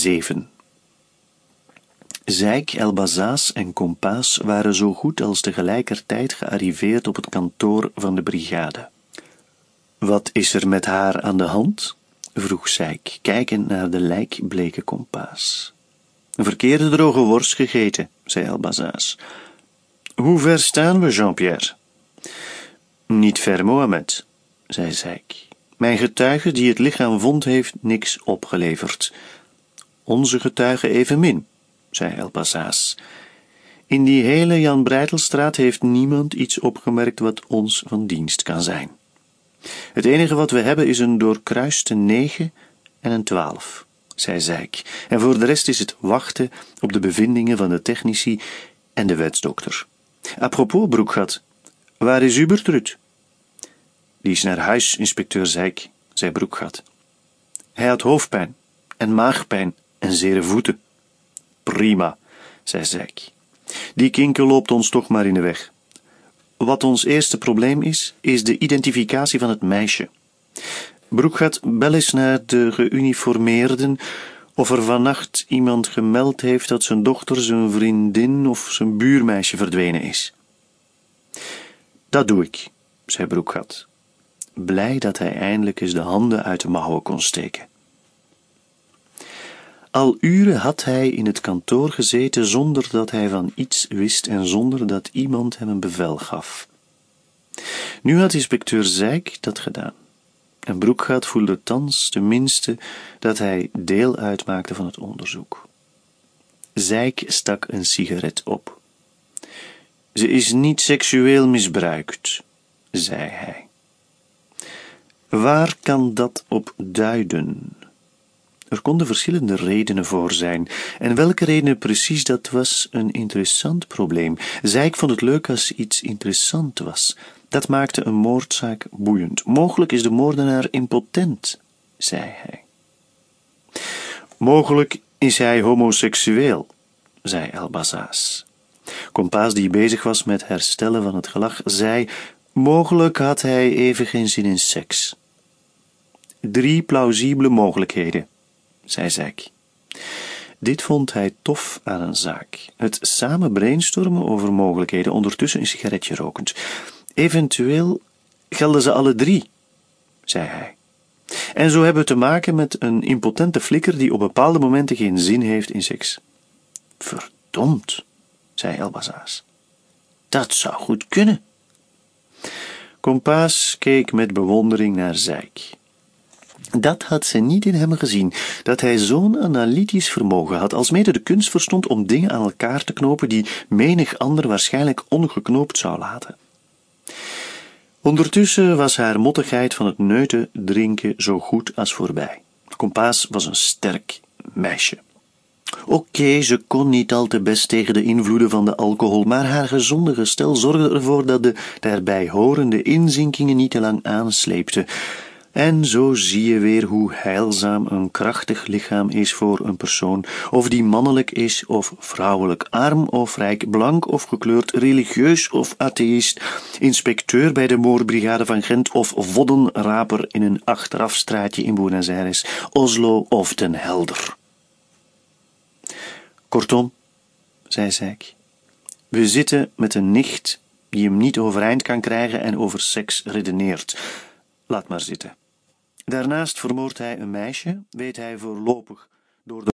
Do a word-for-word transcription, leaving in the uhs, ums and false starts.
zeven. Zeik, Elbazaas en Kompaas waren zo goed als tegelijkertijd gearriveerd op het kantoor van de brigade. Wat is er met haar aan de hand? Vroeg Zeik, kijkend naar de lijkbleke Kompaas. Een verkeerde droge worst gegeten, zei Elbazaas. Hoe ver staan we, Jean-Pierre? Niet ver, Mohamed, zei Zeik. Mijn getuige die het lichaam vond heeft niks opgeleverd. Onze getuige evenmin, zei Elbazaas. In die hele Jan Breitelstraat heeft niemand iets opgemerkt wat ons van dienst kan zijn. Het enige wat we hebben is een doorkruiste negen en een twaalf, zei Zeik. En voor de rest is het wachten op de bevindingen van de technici en de wetsdokter. Apropos, Broekgat, waar is Ubertrut? Die is naar huis, inspecteur Zeik, zei Broekgat. Hij had hoofdpijn en maagpijn en zere voeten. Prima, zei Zeik. Die kinkel loopt ons toch maar in de weg. Wat ons eerste probleem is, is de identificatie van het meisje. Broekgat, bel eens naar de geuniformeerden of er vannacht iemand gemeld heeft dat zijn dochter, zijn vriendin of zijn buurmeisje verdwenen is. Dat doe ik, zei Broekgat, blij dat hij eindelijk eens de handen uit de mouwen kon steken. Al uren had hij in het kantoor gezeten zonder dat hij van iets wist en zonder dat iemand hem een bevel gaf. Nu had inspecteur Zeik dat gedaan. En Broekgat voelde thans tenminste dat hij deel uitmaakte van het onderzoek. Zeik stak een sigaret op. Ze is niet seksueel misbruikt, zei hij. Waar kan dat op duiden? Er konden verschillende redenen voor zijn, en welke redenen precies, dat was een interessant probleem. Zeik vond het leuk als iets interessant was. Dat maakte een moordzaak boeiend. Mogelijk is de moordenaar impotent, zei hij. Mogelijk is hij homoseksueel, zei Elbazaas. Kompaas, die bezig was met herstellen van het gelach, zei, mogelijk had hij even geen zin in seks. Drie plausibele mogelijkheden, zei Zeik. Dit vond hij tof aan een zaak. Het samen brainstormen over mogelijkheden, ondertussen een sigaretje rokend. Eventueel gelden ze alle drie, zei hij. En zo hebben we te maken met een impotente flikker die op bepaalde momenten geen zin heeft in seks. Verdomd, zei Elbazaas. Dat zou goed kunnen. Kompaas keek met bewondering naar Zeik. Dat had ze niet in hem gezien, dat hij zo'n analytisch vermogen had, alsmede de kunst verstond om dingen aan elkaar te knopen die menig ander waarschijnlijk ongeknoopt zou laten. Ondertussen was haar mottigheid van het neuten drinken zo goed als voorbij. Kompaas was een sterk meisje. Oké, okay, ze kon niet al te best tegen de invloeden van de alcohol, maar haar gezonde gestel zorgde ervoor dat de daarbij horende inzinkingen niet te lang aansleepten. En zo zie je weer hoe heilzaam een krachtig lichaam is voor een persoon, of die mannelijk is of vrouwelijk, arm of rijk, blank of gekleurd, religieus of atheïst, inspecteur bij de moordbrigade van Gent of voddenraper in een achterafstraatje in Buenos Aires, Oslo of Den Helder. Kortom, zei Zeik, we zitten met een nicht die hem niet overeind kan krijgen en over seks redeneert. Laat maar zitten. Daarnaast vermoordt hij een meisje, weet hij voorlopig door de